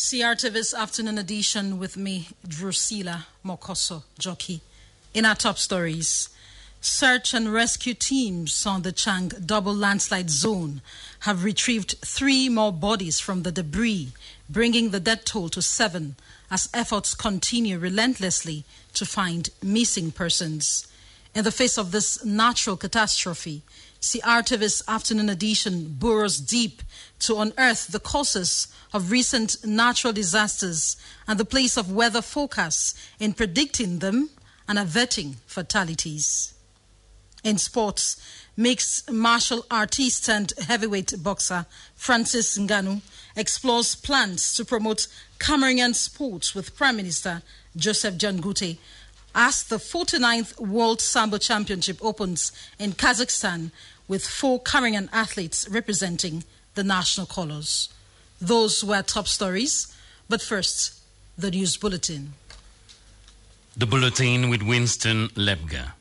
CRTV's Afternoon Edition with me, Drusilla Mokoso Jockey. In our top stories, search and rescue teams on the Chang double landslide zone have retrieved 3 more bodies from the debris, bringing the death toll to 7 as efforts continue relentlessly to find missing persons. In the face of this natural catastrophe, CRTV's Afternoon Edition burrows deep to unearth the causes of recent natural disasters and the place of weather forecasts in predicting them and averting fatalities. In sports, mixed martial artist and heavyweight boxer Francis Ngannou explores plans to promote Cameroonian sports with Prime Minister Joseph John Goute as the 49th World Sambo Championship opens in Kazakhstan with 4 Cameroonian athletes representing the national colors. Those were top stories, but first, the news bulletin. The bulletin with Winston Lebga.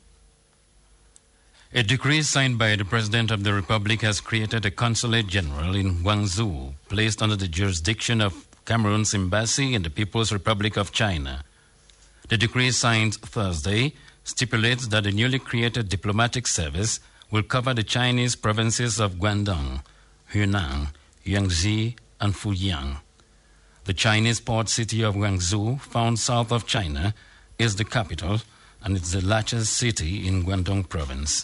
A decree signed by the President of the Republic has created a consulate general in Guangzhou, placed under the jurisdiction of Cameroon's embassy in the People's Republic of China. The decree signed Thursday stipulates that the newly created diplomatic service will cover the Chinese provinces of Guangdong, Hunan, Yangtze, and Fujian. The Chinese port city of Guangzhou, found south of China, is the capital and it's the largest city in Guangdong province.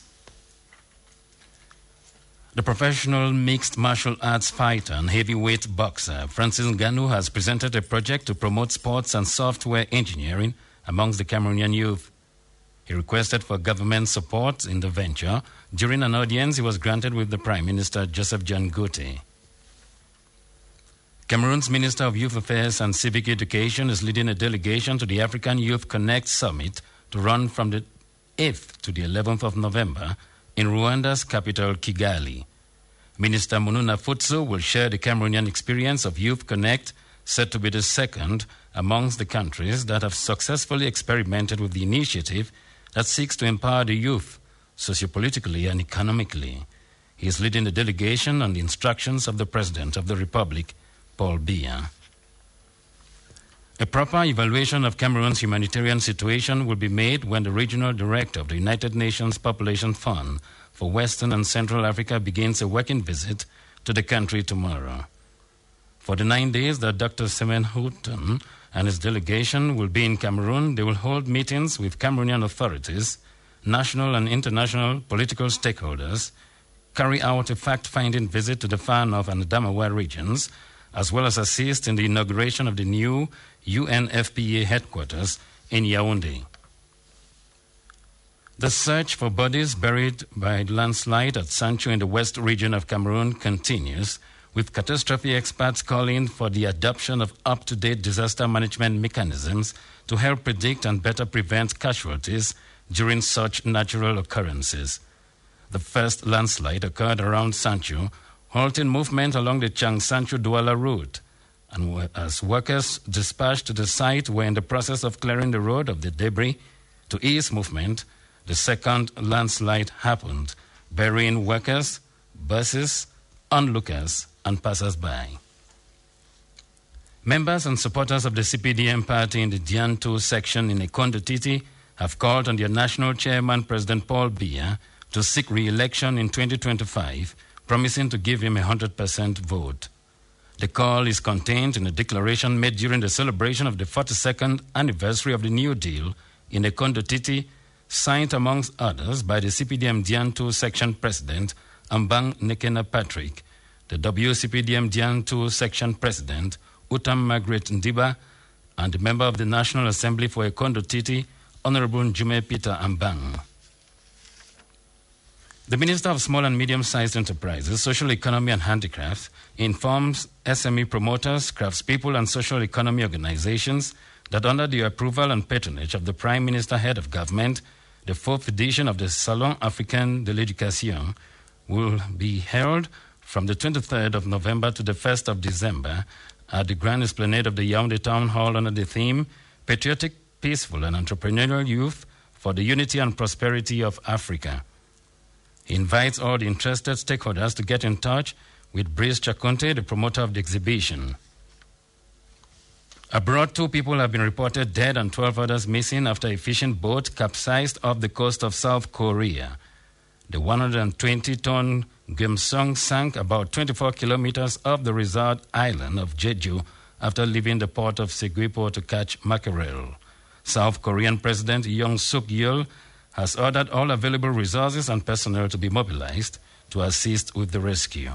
The professional mixed martial arts fighter and heavyweight boxer Francis Ngannou has presented a project to promote sports and software engineering amongst the Cameroonian youth. He requested for government support in the venture during an audience he was granted with the Prime Minister Joseph John Goute. Cameroon's Minister of Youth Affairs and Civic Education is leading a delegation to the African Youth Connect Summit to run from the 8th to the 11th of November in Rwanda's capital, Kigali. Minister Mununa Futsu will share the Cameroonian experience of Youth Connect, said to be the second amongst the countries that have successfully experimented with the initiative that seeks to empower the youth sociopolitically and economically. He is leading the delegation on the instructions of the President of the Republic, Paul Biya. A proper evaluation of Cameroon's humanitarian situation will be made when the regional director of the United Nations Population Fund for Western and Central Africa begins a working visit to the country tomorrow. For the 9 days that Dr. Semen Houghton and his delegation will be in Cameroon, they will hold meetings with Cameroonian authorities, national and international political stakeholders, carry out a fact-finding visit to the Far North and Adamawa regions, as well as assist in the inauguration of the new UNFPA headquarters in Yaoundé. The search for bodies buried by landslide at Sancho in the west region of Cameroon continues, with catastrophe experts calling for the adoption of up-to-date disaster management mechanisms to help predict and better prevent casualties during such natural occurrences. The first landslide occurred around Sancho, halting movement along the Chang-Sancho-Douala route, and as workers dispatched to the site were in the process of clearing the road of the debris to ease movement, the second landslide happened, burying workers, buses, onlookers, and passers-by. Members and supporters of the CPDM party in the Diantou section in Ekondo Titi have called on their national chairman, President Paul Biya, to seek re-election in 2025, promising to give him a 100% vote. The call is contained in a declaration made during the celebration of the 42nd anniversary of the New Deal in Ekondo Titi, signed amongst others by the CPDM Diantou section president, Ambang Nekena Patrick, the WCPDM Diantou section president, Utam Margaret Ndiba, and the member of the National Assembly for Ekondo Titi, Honorable Njume Peter Ambang. The Minister of Small and Medium-Sized Enterprises, Social Economy and Handicrafts informs SME promoters, craftspeople and social economy organizations that under the approval and patronage of the Prime Minister Head of Government, the 4th edition of the Salon Africain de l'Éducation will be held from the 23rd of November to the 1st of December at the Grand Esplanade of the Yaoundé Town Hall under the theme Patriotic, Peaceful and Entrepreneurial Youth for the Unity and Prosperity of Africa. He invites all the interested stakeholders to get in touch with Brice Chakonte, the promoter of the exhibition. Abroad, 2 people have been reported dead and 12 others missing after a fishing boat capsized off the coast of South Korea. The 120-ton Gyeomsung sank about 24 kilometers off the resort island of Jeju after leaving the port of Seguipo to catch mackerel. South Korean President Yoon Suk-yeol has ordered all available resources and personnel to be mobilized to assist with the rescue.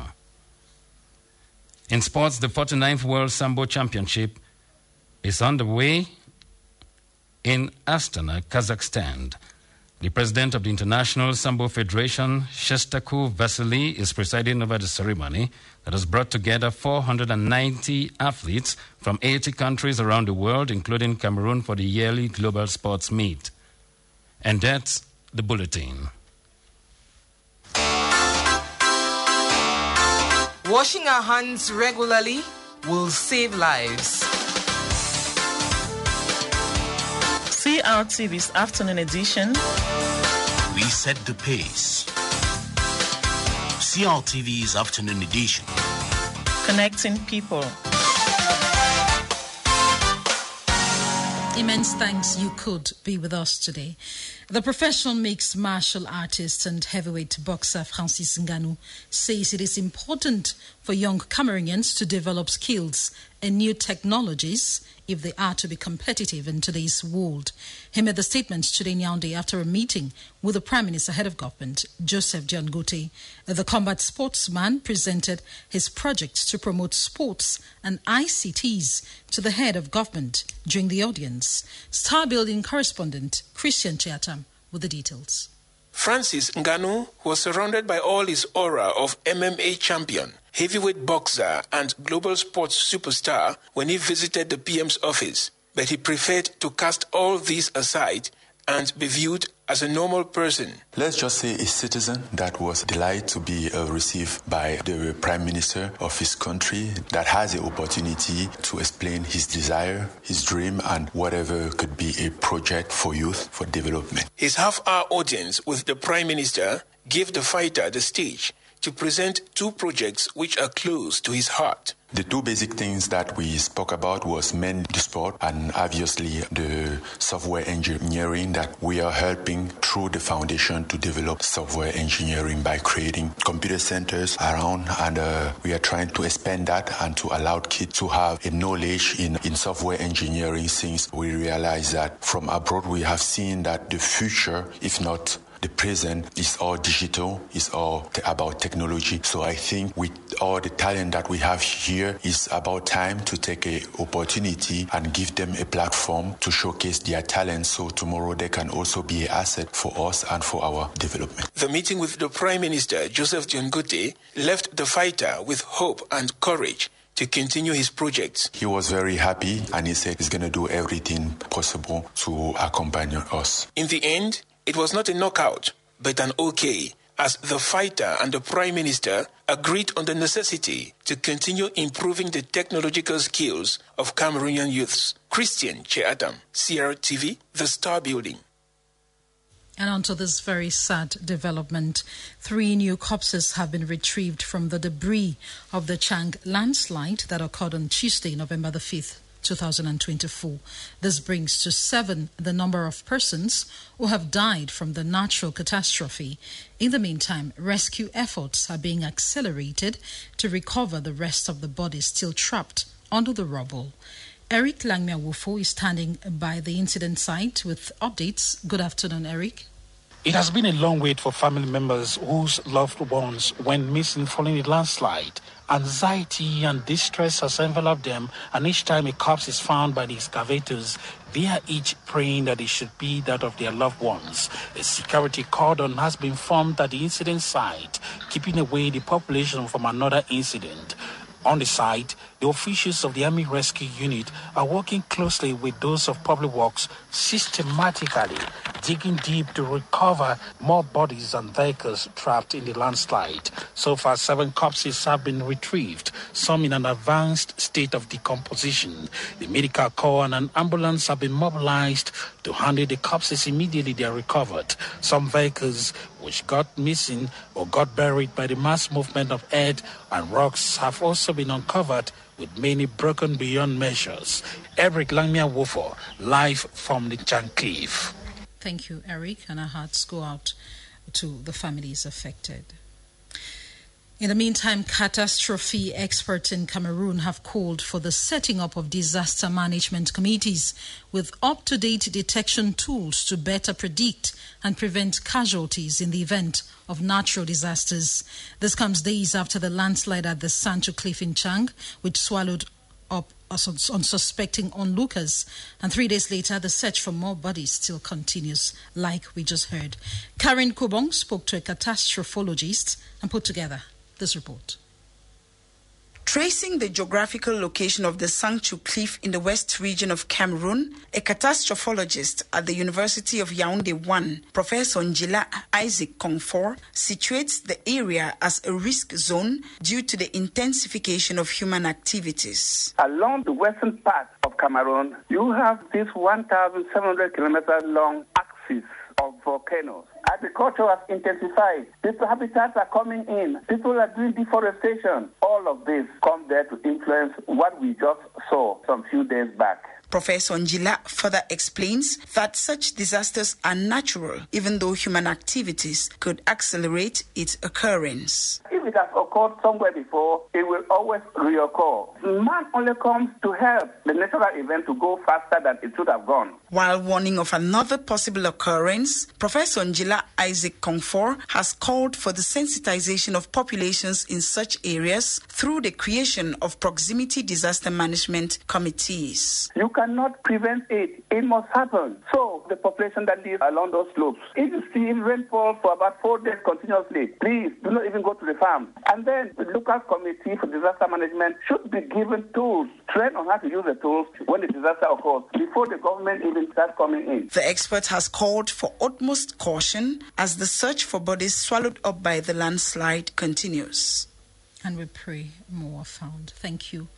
In sports, the 49th World Sambo Championship is underway in Astana, Kazakhstan. The president of the International Sambo Federation, Shestaku Vasily, is presiding over the ceremony that has brought together 490 athletes from 80 countries around the world, including Cameroon, for the yearly global sports meet. And that's the bulletin. Washing our hands regularly will save lives. CRTV's afternoon edition. We set the pace. CRTV's afternoon edition. Connecting people. Immense thanks you could be with us today. The professional mixed martial artist and heavyweight boxer Francis Ngannou says it is important for young Cameroonians to develop skills and new technologies if they are to be competitive in today's world. He made the statement today in Yaoundé after a meeting with the Prime Minister, Head of Government, Joseph Dion Gote. The combat sportsman presented his project to promote sports and ICTs to the Head of Government during the audience. Star Building correspondent Christian Chiatam with the details. Francis Ngannou was surrounded by all his aura of MMA champion, heavyweight boxer and global sports superstar when he visited the PM's office. But he preferred to cast all these aside and be viewed as a normal person. Let's just say a citizen that was delighted to be received by the Prime Minister of his country, that has the opportunity to explain his desire, his dream, and whatever could be a project for youth, for development. His half-hour audience with the Prime Minister gave the fighter the stage to present 2 projects which are close to his heart. The 2 basic things that we spoke about was men the sport and obviously the software engineering that we are helping through the foundation to develop software engineering by creating computer centers around, and we are trying to expand that and to allow kids to have a knowledge in software engineering, since we realize that from abroad we have seen that the future, if not the present, is all digital, is all about technology. So I think with all the talent that we have here, it's about time to take an opportunity and give them a platform to showcase their talent, so tomorrow they can also be an asset for us and for our development. The meeting with the Prime Minister, Joseph Dion Gote, left the fighter with hope and courage to continue his projects. He was very happy and he said he's going to do everything possible to accompany us. In the end, it was not a knockout, but an okay, as the fighter and the Prime Minister agreed on the necessity to continue improving the technological skills of Cameroonian youths. Christian Cheatam, CRTV, The Star Building. And onto this very sad development. 3 new corpses have been retrieved from the debris of the Chang landslide that occurred on Tuesday, November the 5th. 2024. This brings to 7 the number of persons who have died from the natural catastrophe. In the meantime, rescue efforts are being accelerated to recover the rest of the bodies still trapped under the rubble. Eric Langmia-Wufo is standing by the incident site with updates. Good afternoon, Eric. It has been a long wait for family members whose loved ones went missing following a landslide. Anxiety and distress has enveloped them, and each time a corpse is found by the excavators, they are each praying that it should be that of their loved ones. A security cordon has been formed at the incident site, keeping away the population from another incident. On the site, the officials of the Army Rescue Unit are working closely with those of Public Works, systematically digging deep to recover more bodies and vehicles trapped in the landslide. So far, 7 corpses have been retrieved, some in an advanced state of decomposition. The medical corps and an ambulance have been mobilized to handle the corpses immediately they are recovered. Some vehicles which got missing or got buried by the mass movement of earth and rocks, have also been uncovered, with many broken beyond measures. Eric Langmia Wofo, live from the Chang Cliff. Thank you, Eric, and our hearts go out to the families affected. In the meantime, catastrophe experts in Cameroon have called for the setting up of disaster management committees with up-to-date detection tools to better predict and prevent casualties in the event of natural disasters. This comes days after the landslide at the Sancho Cliff in Chang, which swallowed up unsuspecting onlookers. And 3 days later, the search for more bodies still continues, like we just heard. Karen Kubong spoke to a catastrophologist and put together this report. Tracing the geographical location of the Sancho Cliff in the west region of Cameroon, a catastrophologist at the University of Yaoundé 1, Professor Njila Isaac Kongfor, situates the area as a risk zone due to the intensification of human activities. Along the western part of Cameroon, you have this 1,700 kilometers long axis of volcanoes. Agriculture has intensified. People habitats are coming in. People are doing deforestation. All of this come there to influence what we just saw some few days back. Professor Njila further explains that such disasters are natural, even though human activities could accelerate its occurrence. If it has occurred somewhere before, it will always reoccur. Man only comes to help the natural event to go faster than it should have gone. While warning of another possible occurrence, Professor Njila Isaac Kongfor has called for the sensitization of populations in such areas through the creation of proximity disaster management committees. You cannot prevent it. It must happen. So the population that lives along those slopes, if you see rainfall for about 4 days continuously, please do not even go to the farm. And then the local committee for disaster management should be given tools, trained on how to use the tools when the disaster occurs, before the government even starts coming in. The expert has called for utmost caution as the search for bodies swallowed up by the landslide continues. And we pray more are found. Thank you,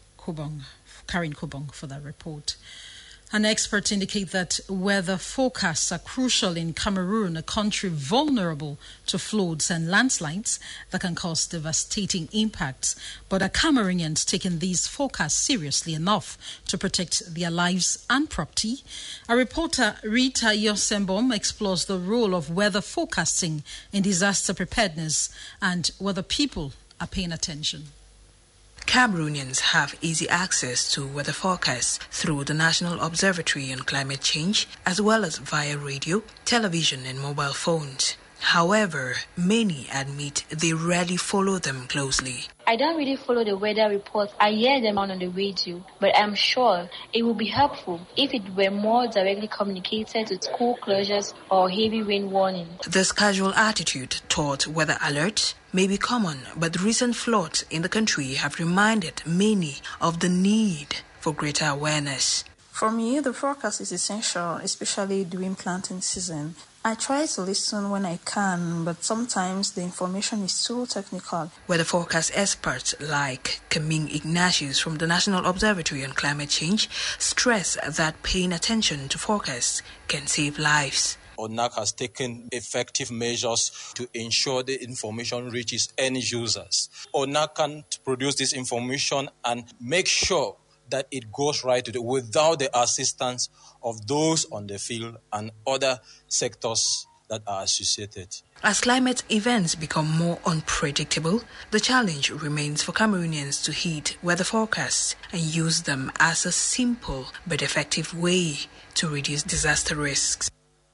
Karen Kubong, for that report. An expert indicate that weather forecasts are crucial in Cameroon, a country vulnerable to floods and landslides that can cause devastating impacts. But are Cameroonians taking these forecasts seriously enough to protect their lives and property? Our reporter Rita Yosembom explores the role of weather forecasting in disaster preparedness and whether people are paying attention. Cameroonians have easy access to weather forecasts through the National Observatory on Climate Change, as well as via radio, television, and mobile phones. However, many admit they rarely follow them closely. I don't really follow the weather reports. I hear them on the radio, but I'm sure it would be helpful if it were more directly communicated with school closures or heavy rain warnings. This casual attitude toward weather alerts may be common, but recent floods in the country have reminded many of the need for greater awareness. For me, the forecast is essential, especially during planting season. I try to listen when I can, but sometimes the information is too technical. Weather forecast experts like Camille Ignatius from the National Observatory on Climate Change stress that paying attention to forecasts can save lives. ONAC has taken effective measures to ensure the information reaches end users. ONAC can produce this information and make sure that it goes right without the assistance of those on the field and other sectors that are associated. As climate events become more unpredictable, the challenge remains for Cameroonians to heed weather forecasts and use them as a simple but effective way to reduce disaster risks.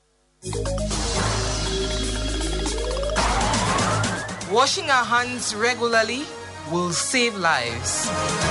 Washing our hands regularly will save lives.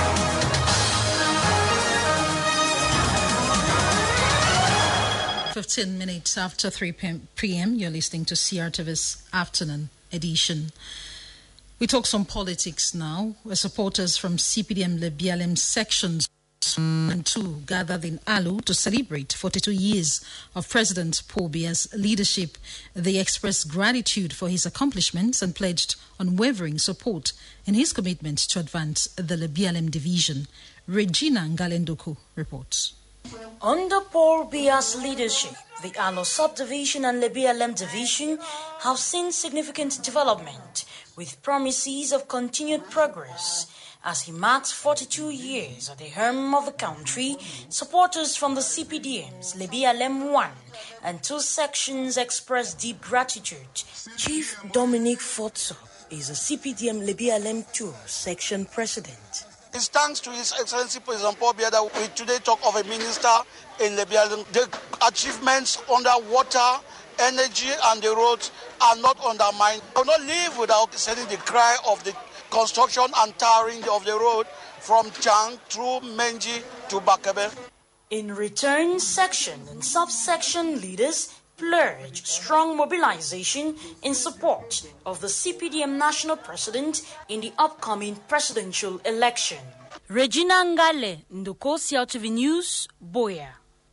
"15 minutes after 3 p.m., you're listening to CRTV's Afternoon Edition. We talk some politics now. Supporters from CPDM Lebialem sections 1 and 2 gathered in Alu to celebrate 42 years of President Paul Biya's leadership. They expressed gratitude for his accomplishments and pledged unwavering support in his commitment to advance the Lebialem division. Regina Ngalendoku reports. Under Paul Biya's leadership, the Alo Subdivision and Lebialem Division have seen significant development with promises of continued progress. As he marks 42 years at the helm of the country, supporters from the CPDMs Lebialem 1 and 2 sections express deep gratitude. Chief Dominic Fotso is a CPDM Lebialem 2 section president. It's thanks to His Excellency President Paul Biya that we today talk of a minister in Lebialem. The achievements on the water, energy and the roads are not undermined. We will not live without sending the cry of the construction and tarring of the road from Chang through Menji to Bakebe. In return, section and subsection leaders pledge strong mobilization in support of the CPDM national president in the upcoming presidential election. Regina Ngale, Ndukosi TV News, Boya.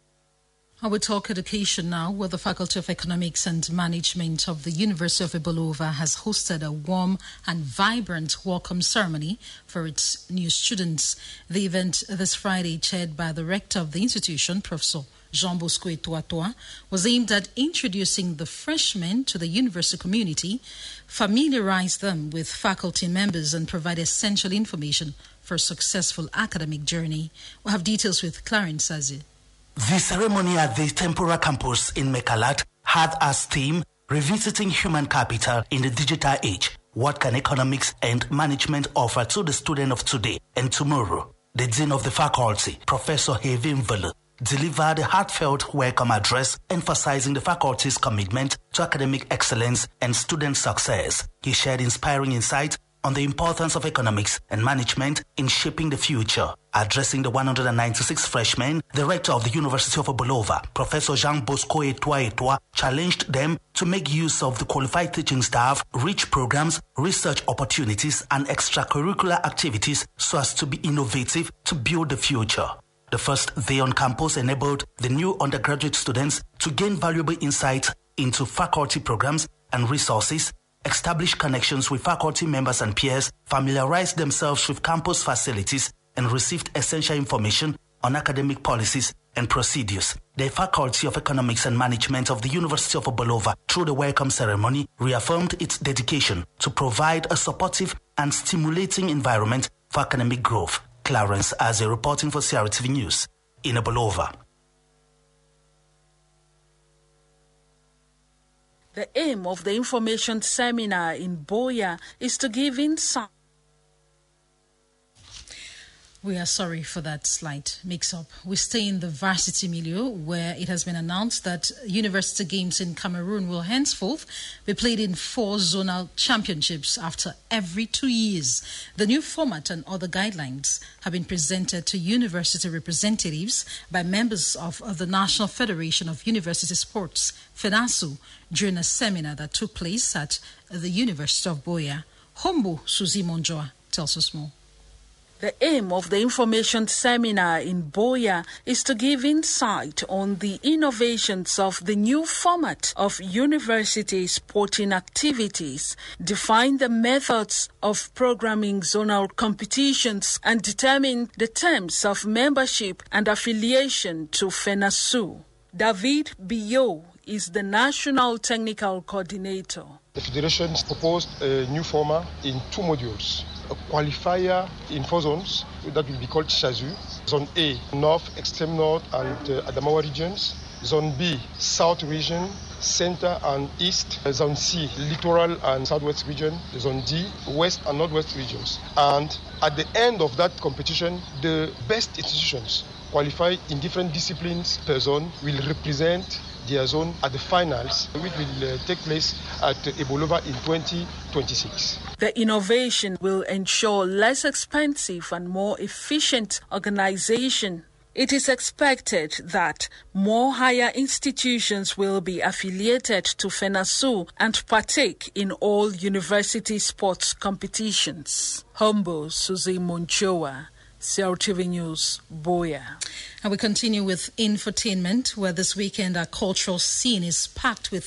I will talk education now, where the Faculty of Economics and Management of the University of Ibolova has hosted a warm and vibrant welcome ceremony for its new students. The event this Friday, chaired by the rector of the institution, Professor Jean Bosco Eto'o, was aimed at introducing the freshmen to the university community, familiarize them with faculty members, and provide essential information for a successful academic journey. We have details with Clarence Azi. The ceremony at the Tempura campus in Mekalat had as theme Revisiting Human Capital in the Digital Age. What can economics and management offer to the student of today and tomorrow? The Dean of the Faculty, Professor Hevin Vele, delivered a heartfelt welcome address emphasizing the faculty's commitment to academic excellence and student success. He shared inspiring insights on the importance of economics and management in shaping the future. Addressing the 196 freshmen, the rector of the University of Ibolova, Professor Jean Bosco Eto'o, challenged them to make use of the qualified teaching staff, rich programs, research opportunities, and extracurricular activities so as to be innovative to build the future. The first day on campus enabled the new undergraduate students to gain valuable insight into faculty programs and resources, establish connections with faculty members and peers, familiarize themselves with campus facilities, and received essential information on academic policies and procedures. The Faculty of Economics and Management of the University of Ibolova, through the welcome ceremony, reaffirmed its dedication to provide a supportive and stimulating environment for academic growth. Clarence Aze reporting for CRTV News in Ibolova. The aim of the information seminar in Boya is to give insight. We are sorry for that slight mix-up. We stay in the varsity milieu, where it has been announced that university games in Cameroon will henceforth be played in 4 zonal championships after every 2 years. The new format and other guidelines have been presented to university representatives by members of the National Federation of University Sports, FENASU, during a seminar that took place at the University of Boya. Hombo Suzy Monjoa tells us more. The aim of the information seminar in Boya is to give insight on the innovations of the new format of university sporting activities, define the methods of programming zonal competitions, and determine the terms of membership and affiliation to FENASU. David Biyo is the National Technical Coordinator. The Federation proposed a new format in 2 modules. A qualifier in 4 zones that will be called Chazu. Zone A, North, Extreme North and Adamawa regions. Zone B, South region, Center and East. Zone C, Littoral and Southwest region. Zone D, West and Northwest regions. And at the end of that competition, the best institutions qualified in different disciplines per zone will represent their zone at the finals, which will take place at Ibolova in 2026. The innovation will ensure less expensive and more efficient organization. It is expected that more higher institutions will be affiliated to FENASU and partake in all university sports competitions. Humble Suzy Monchoa, CRTV News, Boya. And we continue with infotainment, where this weekend our cultural scene is packed with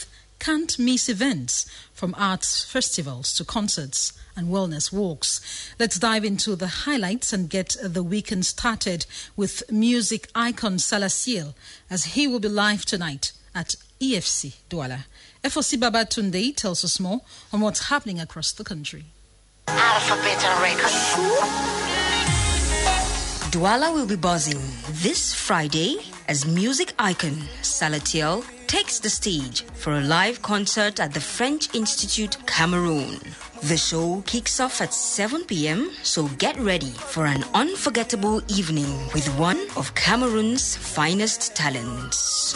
can't miss events from arts festivals to concerts and wellness walks. Let's dive into the highlights and get the weekend started with music icon Salasiel, as he will be live tonight at EFC Douala. FOC Babatunde tells us more on what's happening across the country. Alphabet Records. Douala will be buzzing this Friday as music icon Salatiel takes the stage for a live concert at the French Institute, Cameroon. The show kicks off at 7 p.m, so get ready for an unforgettable evening with one of Cameroon's finest talents.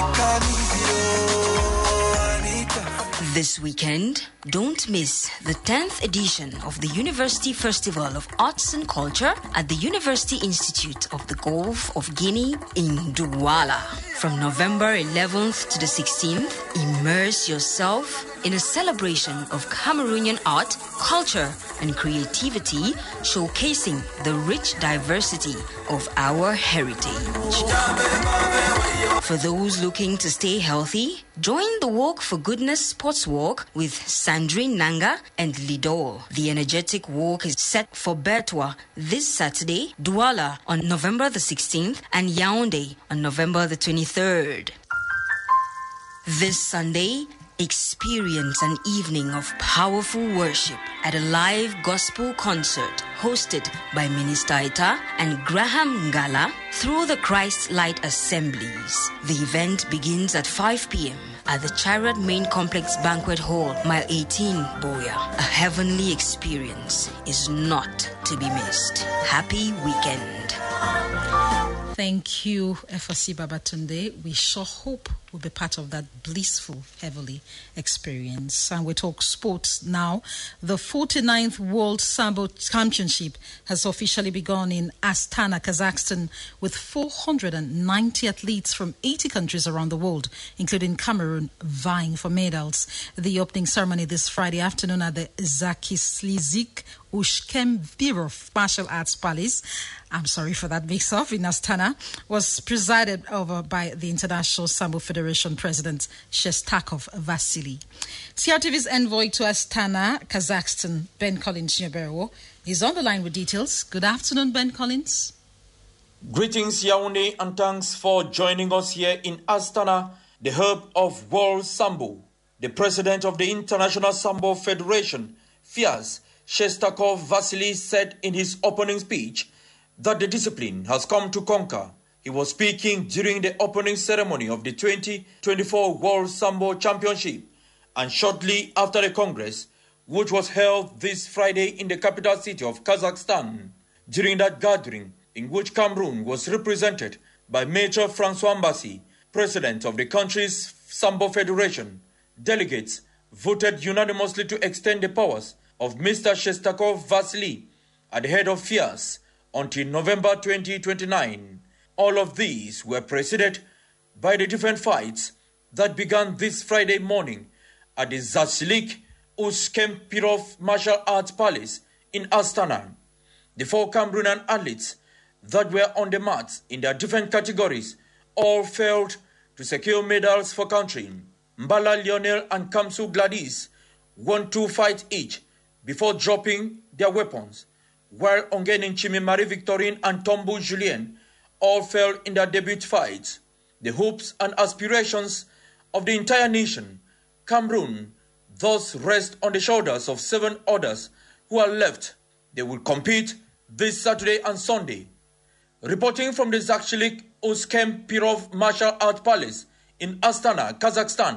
This weekend, don't miss the 10th edition of the University Festival of Arts and Culture at the University Institute of the Gulf of Guinea in Douala. From November 11th to the 16th, immerse yourself in a celebration of Cameroonian art, culture, and creativity, showcasing the rich diversity of our heritage. For those looking to stay healthy, join the Walk for Goodness Sports Walk with Sandrine Nanga and Lidor. The energetic walk is set for Bertois this Saturday, Douala on November the 16th, and Yaoundé on November the 23rd. This Sunday, experience an evening of powerful worship at a live gospel concert hosted by Minister Ita and Graham Ngala through the Christ Light Assemblies. The event begins at 5 p.m. at the Chariot Main Complex Banquet Hall, Mile 18, Boya. A heavenly experience is not to be missed. Happy weekend. Thank you, FOC Babatunde. We sure hope we'll be part of that blissful, heavenly experience. And we talk sports now. The 49th World Sambo Championship has officially begun in Astana, Kazakhstan, with 490 athletes from 80 countries around the world, including Cameroon, vying for medals. The opening ceremony this Friday afternoon at the Zakislizik Ushkembirov Martial Arts Palace, I'm sorry for that mix-up, in Astana, was presided over by the International Sambo Federation President Shestakov Vasily. CRTV's envoy to Astana, Kazakhstan, Ben Collins Nyeberewo, is on the line with details. Good afternoon, Ben Collins. Greetings, Yaoundé, and thanks for joining us here in Astana, the hub of World Sambo. The president of the International Sambo Federation, FIAS, Shestakov Vasily, said in his opening speech that the discipline has come to conquer. He was speaking during the opening ceremony of the 2024 World Sambo Championship and shortly after the Congress, which was held this Friday in the capital city of Kazakhstan. During that gathering, in which Cameroon was represented by Major Francois Mbassi, president of the country's Sambo Federation, delegates voted unanimously to extend the powers of Mr. Shestakov Vasily at the head of FIAS until November 2029. All of these were preceded by the different fights that began this Friday morning at the Zatsilik Uskempirov Martial Arts Palace in Astana. The 4 Cameroonian athletes that were on the mats in their different categories all failed to secure medals for country. Mbala Lionel and Kamsu Gladys won 2 fights each before dropping their weapons, while Ongenin Chimi Marie Victorine and Tombu Julien all fell in their debut fights. The hopes and aspirations of the entire nation, Cameroon, thus rest on the shoulders of 7 others who are left. They will compete this Saturday and Sunday. Reporting from the Zakshilik Uskempirov Martial Arts Palace in Astana, Kazakhstan,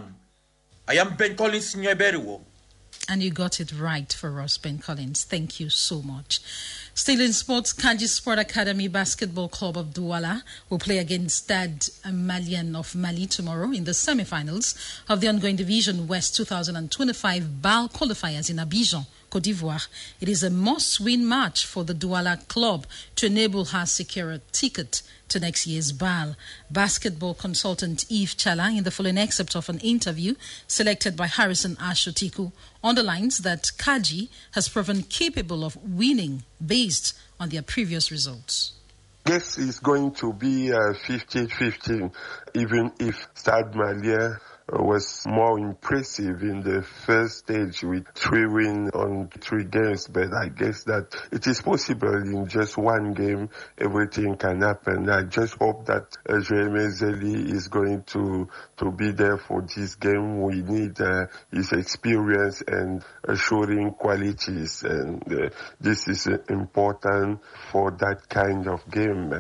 I am Ben Collins Nyeberewo. And you got it right for us, Ben Collins. Thank you so much. Still in sports, Kaji Sport Academy Basketball Club of Douala will play against Stade Malien of Mali tomorrow in the semi-finals of the ongoing Division West 2025 BAL qualifiers in Abidjan, Côte d'Ivoire. It is a must-win match for the Douala club to enable her secure a ticket to next year's BAL. Basketball consultant Yves Chala, in the following excerpt of an interview selected by Harrison Ashotiku, underlines that Kaji has proven capable of winning based on their previous results. Guess it's going to be 50-50, even if Stade Malien was more impressive in the first stage with 3 wins on 3 games, but I guess that it is possible in just 1 game, everything can happen. I just hope that Jeremy Zeli is going to be there for this game. We need his experience and assuring qualities, and this is important for that kind of game.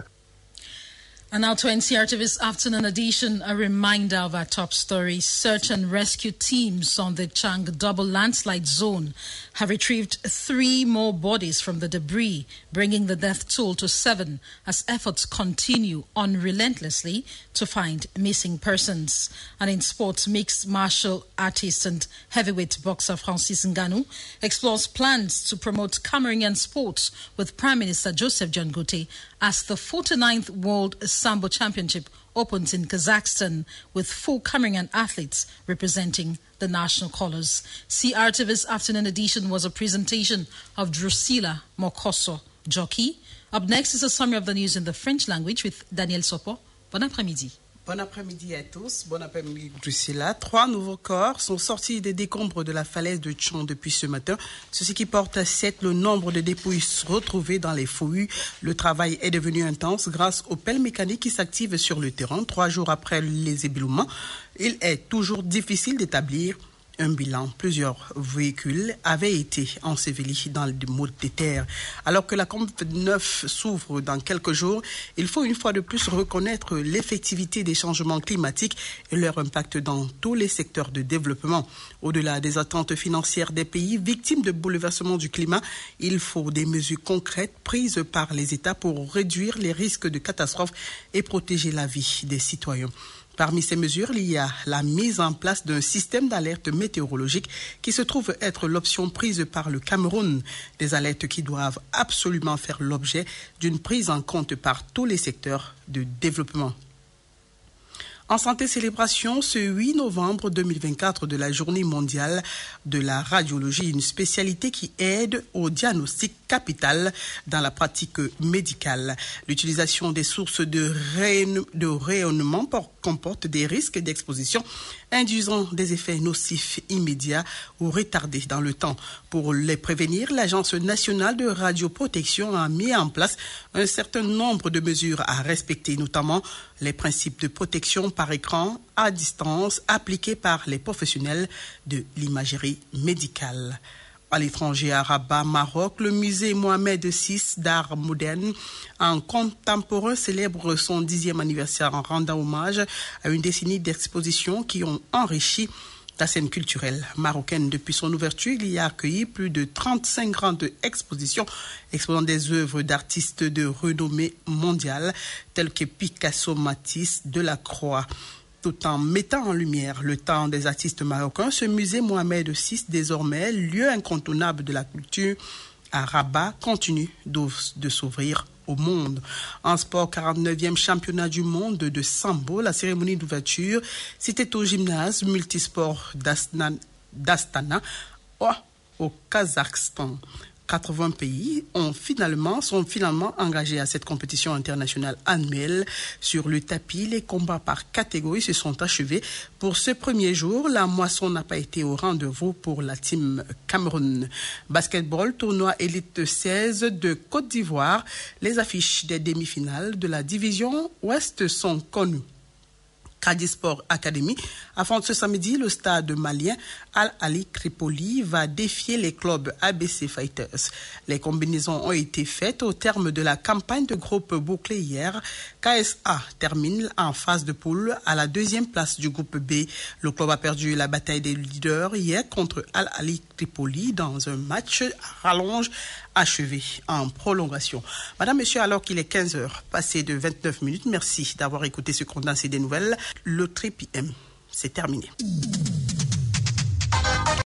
And now to NCRTV's afternoon edition, a reminder of our top story. Search and rescue teams on the Chang double landslide zone have retrieved 3 more bodies from the debris, bringing the death toll to 7 as efforts continue unrelentlessly to find missing persons. And in sports, mixed martial artist and heavyweight boxer Francis Ngannou explores plans to promote Cameroonian sports with Prime Minister Joseph John Gote as the 49th World Sambo Championship opens in Kazakhstan with 4 Cameroonian athletes representing the national colours. CRTV's afternoon edition was a presentation of Drusilla Mokoso Jockey. Up next is a summary of the news in the French language with Daniel Sopo. Bon après-midi. Bon après-midi à tous. Bon après-midi, Drusilla. 3 nouveaux corps sont sortis des décombres de la falaise de Tchon depuis ce matin, ceci qui porte à 7 le nombre de dépouilles retrouvées dans les fouilles. Le travail est devenu intense grâce aux pelles mécaniques qui s'activent sur le terrain. 3 jours après les éboulements, il est toujours difficile d'établir un bilan. Plusieurs véhicules avaient été ensevelis dans des mottes de terre. Alors que la COP29 s'ouvre dans quelques jours, il faut une fois de plus reconnaître l'effectivité des changements climatiques et leur impact dans tous les secteurs de développement. Au-delà des attentes financières des pays victimes de bouleversements du climat, il faut des mesures concrètes prises par les États pour réduire les risques de catastrophes et protéger la vie des citoyens. Parmi ces mesures, il y a la mise en place d'un système d'alerte météorologique qui se trouve être l'option prise par le Cameroun. Des alertes qui doivent absolument faire l'objet d'une prise en compte par tous les secteurs de développement. En santé célébration, ce 8 novembre 2024 de la Journée mondiale de la radiologie, une spécialité qui aide au diagnostic capital dans la pratique médicale. L'utilisation des sources de rayonnement comporte des risques d'exposition induisant des effets nocifs immédiats ou retardés dans le temps. Pour les prévenir, l'Agence nationale de radioprotection a mis en place un certain nombre de mesures à respecter, notamment les principes de protection par écran à distance appliqués par les professionnels de l'imagerie médicale. À l'étranger, à Rabat, Maroc, le musée Mohamed VI d'art moderne en contemporain célèbre son 10e anniversaire en rendant hommage à une décennie d'expositions qui ont enrichi la scène culturelle marocaine. Depuis son ouverture, il y a accueilli plus de 35 grandes expositions exposant des œuvres d'artistes de renommée mondiale tels que Picasso, Matisse, Delacroix. Tout en mettant en lumière le talent des artistes marocains, ce musée Mohamed VI, désormais lieu incontournable de la culture à Rabat, continue de s'ouvrir au monde. En sport, 49e championnat du monde de Sambo, la cérémonie d'ouverture, c'était au gymnase multisport d'Astana, au Kazakhstan. 80 pays sont finalement engagés à cette compétition internationale annuelle. Sur le tapis, les combats par catégorie se sont achevés. Pour ce premier jour, la moisson n'a pas été au rendez-vous pour la team Cameroun. Basketball, tournoi élite 16 de Côte d'Ivoire. Les affiches des demi-finales de la division Ouest sont connues. Cadiz Sport Academy affronte ce samedi le stade malien Al-Ali Tripoli va défier les clubs ABC Fighters. Les combinaisons ont été faites au terme de la campagne de groupe bouclée hier. KSA termine en phase de poule à la 2e place du groupe B. Le club a perdu la bataille des leaders hier contre Al-Ali Tripoli dans un match à rallonge achevé en prolongation. Madame, Monsieur, alors qu'il est 15h, passé de 29 minutes, merci d'avoir écouté ce condensé des nouvelles. Le Trip PM, c'est terminé.